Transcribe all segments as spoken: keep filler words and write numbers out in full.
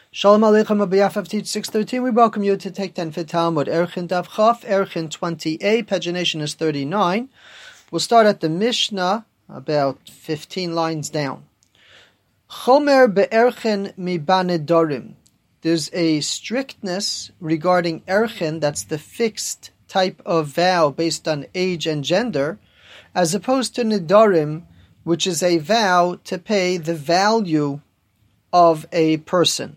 Shalom Aleichem Abiyaf Teach six thirteen. We welcome you to take ten for Talmud. Erchin Daf Chaf, Erchin twenty-eight. Pagination is thirty-nine. We'll start at the Mishnah, about fifteen lines down. Chomer be'erchin mibanedorim. There's a strictness regarding erchin, that's the fixed type of vow based on age and gender, as opposed to nedarim, which is a vow to pay the value of a person.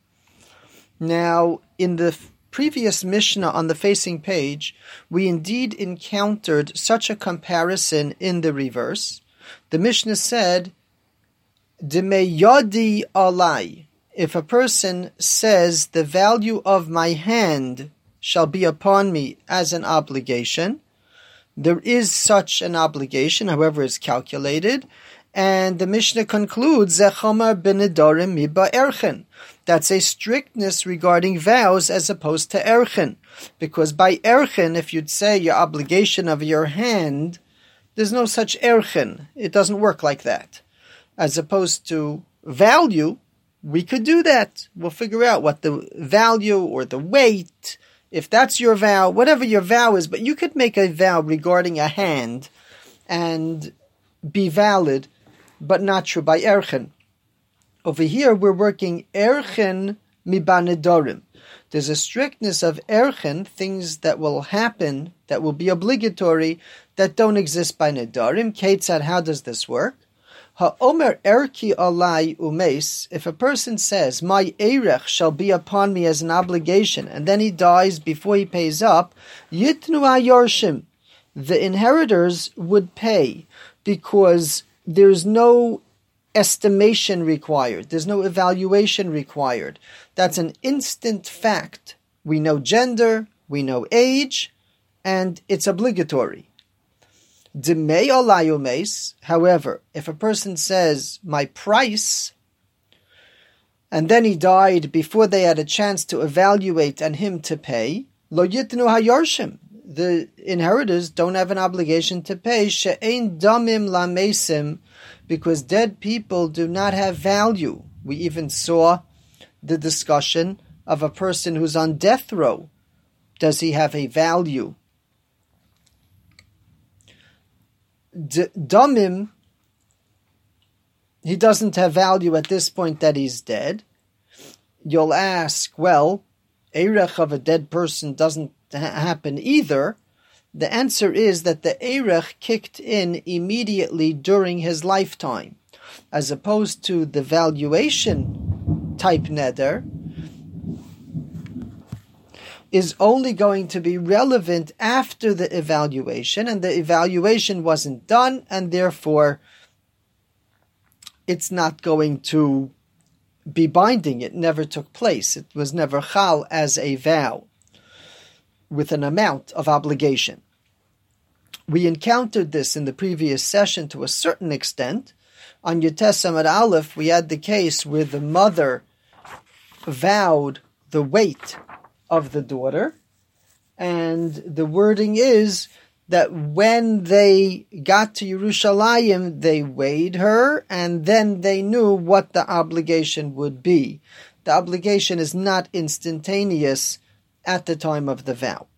Now, in the previous Mishnah on the facing page, we indeed encountered such a comparison in the reverse. The Mishnah said, Deme yadi alai. If a person says, the value of my hand shall be upon me as an obligation, there is such an obligation, however it's calculated, and the Mishnah concludes, Zechomer benedarim miba erchen. That's a strictness regarding vows as opposed to erchen. Because by erchen, if you'd say your obligation of your hand, there's no such erchen. It doesn't work like that. As opposed to value, we could do that. We'll figure out what the value or the weight, if that's your vow, whatever your vow is, but you could make a vow regarding a hand and be valid, but not true by erchen. Over here, we're working erchen mibanedorim. There's a strictness of erchen, things that will happen, that will be obligatory, that don't exist by nedarim. Ketzad, how does this work? Ha'omer erki alai umes. If a person says, my erech shall be upon me as an obligation, and then he dies before he pays up, yitnu hayorshim. The inheritors would pay, because there's no estimation required. There's no evaluation required. That's an instant fact. We know gender, we know age, and it's obligatory. Demei olayumes, however, if a person says, my price, and then he died before they had a chance to evaluate and him to pay, lo yitnu hayorshim. The inheritors don't have an obligation to pay, she'ein damim lamesim, because dead people do not have value. We even saw the discussion of a person who's on death row. Does he have a value? D- damim, he doesn't have value at this point that he's dead. You'll ask, well, erech of a dead person doesn't ha- happen either. The answer is that the erech kicked in immediately during his lifetime, as opposed to the valuation type neder is only going to be relevant after the evaluation, and the evaluation wasn't done, and therefore it's not going to be binding. It never took place. It was never chal as a vow with an amount of obligation. We encountered this in the previous session to a certain extent. On Yutes Amud Aleph, we had the case where the mother vowed the weight of the daughter, and the wording is that when they got to Yerushalayim, they weighed her, and then they knew what the obligation would be. The obligation is not instantaneous at the time of the vow.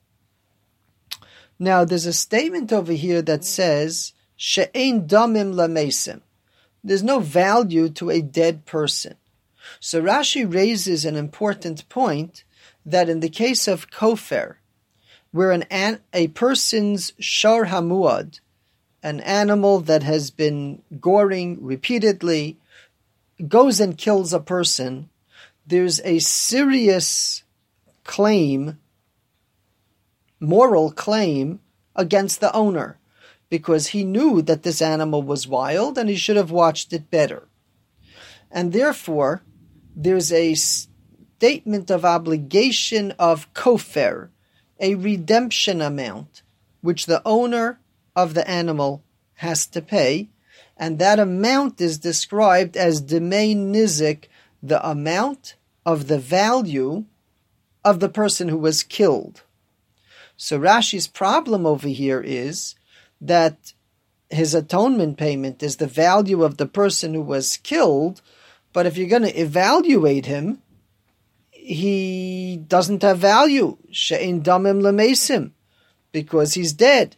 Now, there's a statement over here that says, she'ein damim lamesim. There's no value to a dead person. So Rashi raises an important point that in the case of kofer, where an, an a person's shar hamuad, an animal that has been goring repeatedly, goes and kills a person, there's a serious claim, moral claim against the owner, because he knew that this animal was wild and he should have watched it better. And therefore, there's a statement of obligation of kofer, a redemption amount, which the owner of the animal has to pay, and that amount is described as demei nizik, the amount of the value of the person who was killed. So Rashi's problem over here is that his atonement payment is the value of the person who was killed, But if you're going to evaluate him, he doesn't have value. She'ein damim lemesim, because he's dead.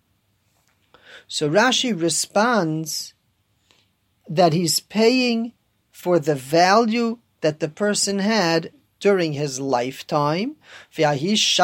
So Rashi responds that he's paying for the value that the person had during his lifetime. At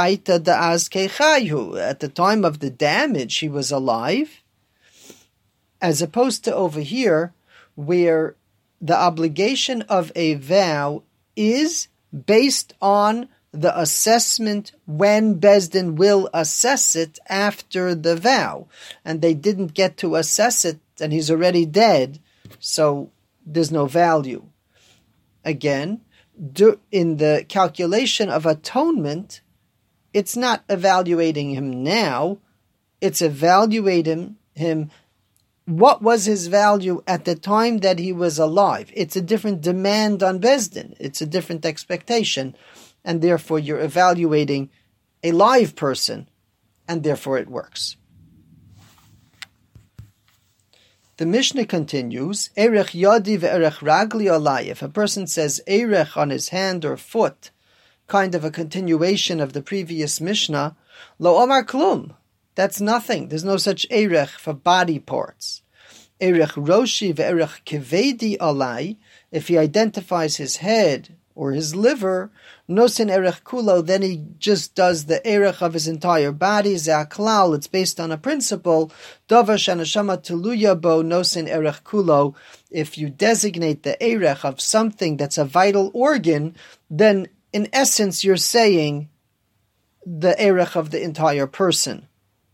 the time of the damage, he was alive. As opposed to over here, where the obligation of a vow is based on the assessment when Beis Din will assess it after the vow. And they didn't get to assess it, and he's already dead, so there's no value. Again, do, in the calculation of atonement, it's not evaluating him now, it's evaluating him what was his value at the time that he was alive. It's a different demand on Beis Din. It's a different expectation. And therefore you're evaluating a live person, and therefore it works. The Mishnah continues, Erech yadi ve'erech ragli olai. If a person says erech on his hand or foot, kind of a continuation of the previous Mishnah, lo omar klum. That's nothing. There's no such erech for body parts. Erech roshi ve'erech kevedi olai. If he identifies his head or his liver, nosin erech kulo, then he just does the erech of his entire body. Ze'aklal, it's based on a principle. Davar shanashama teluya bo nosin erech kulo. If you designate the erech of something that's a vital organ, then in essence you're saying the erech of the entire person.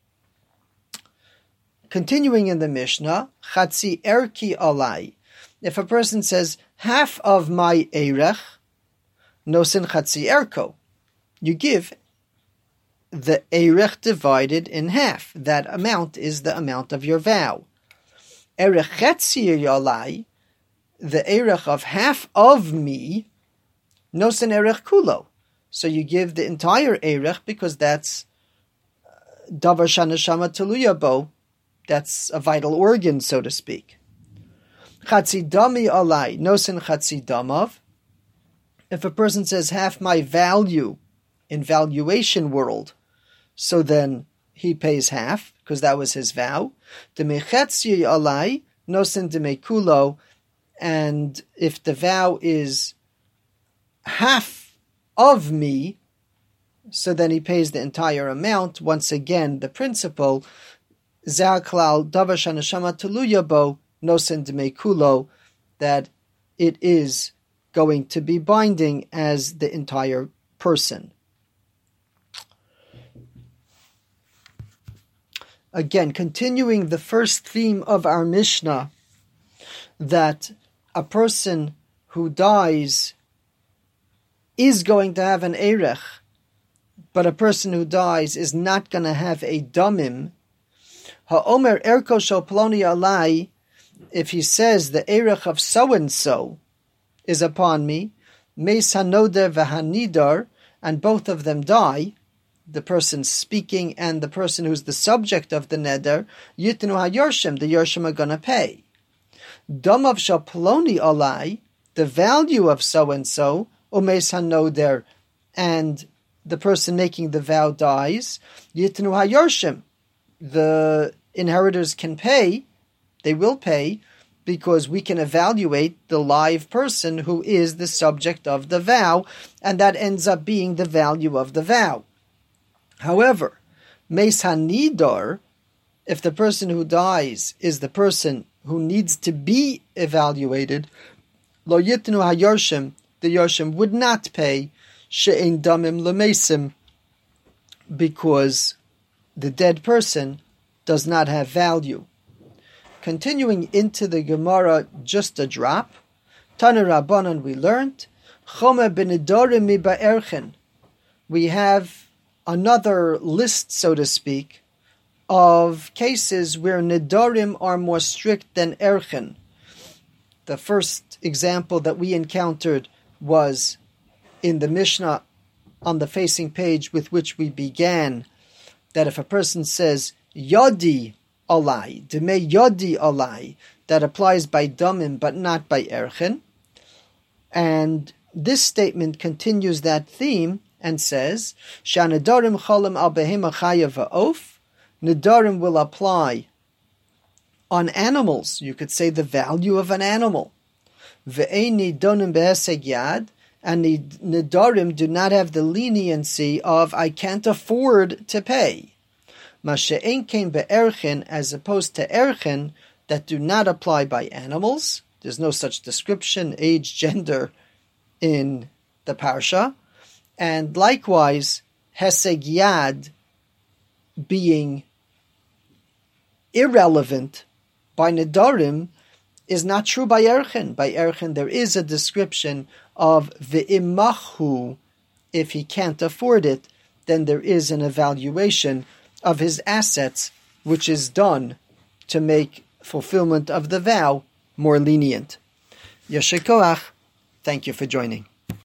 Continuing in the Mishnah, chatzi erki alai. If a person says, half of my erech, nosin chatzi erko, you give the erech divided in half. That amount is the amount of your vow. Erech chatzi alai, the erech of half of me, nosin erech kulo. So you give the entire erech, because that's davar shanashama teluya bo. That's a vital organ, so to speak. Chatzi dami alai, nosin chatzi damav. If a person says half my value in valuation world, so then he pays half, because that was his vow. Deme chatzi alai, nosin deme kulo. And if the vow is half of me, so then he pays the entire amount. Once again, the principle, Za'aklal davar shanashama teluya bo nosen dmei kulo, that it is going to be binding as the entire person. Again, continuing the first theme of our Mishnah, that a person who dies is going to have an erech, but a person who dies is not going to have a damim. Ha'omer erko shel ploni alai, if he says the erech of so-and-so is upon me, meis hanoder v'hanidar, and both of them die, the person speaking and the person who's the subject of the neder, yitnu ha-yorshim, the yorshim are going to pay. Damav shel ploni alai, the value of so-and-so, umeis hanoder, and the person making the vow dies, yitnu ha-yorshim, the inheritors can pay, they will pay, because we can evaluate the live person who is the subject of the vow, and that ends up being the value of the vow. However, meis hanidar, if the person who dies is the person who needs to be evaluated, lo yitnu hayorshim, the yorshim would not pay she'ein damim lemesim, because the dead person does not have value. Continuing into the Gemara, just a drop. Tana Rabbanan, we learned, Chome b'nedorim mi ba'erchen. We have another list, so to speak, of cases where nedarim are more strict than erchen. The first example that we encountered was in the Mishnah on the facing page with which we began, that if a person says yodi alai, deme yodi alai, that applies by damim but not by erchen. And this statement continues that theme and says, Sha'nedarim cholim al behema chaya va'of. Nedarim will apply on animals. You could say the value of an animal. Ve'ein nidonim beheseg yad. And the nedarim do not have the leniency of I can't afford to pay. Masha'ein kein be'erchen, as opposed to erchen that do not apply by animals. There's no such description, age, gender in the parsha. And likewise, heseg yad being irrelevant by nedarim is not true by erchen. By erchen there is a description of ve'imachu. If he can't afford it, then there is an evaluation of his assets, which is done to make fulfillment of the vow more lenient. Yasher koach. Thank you for joining.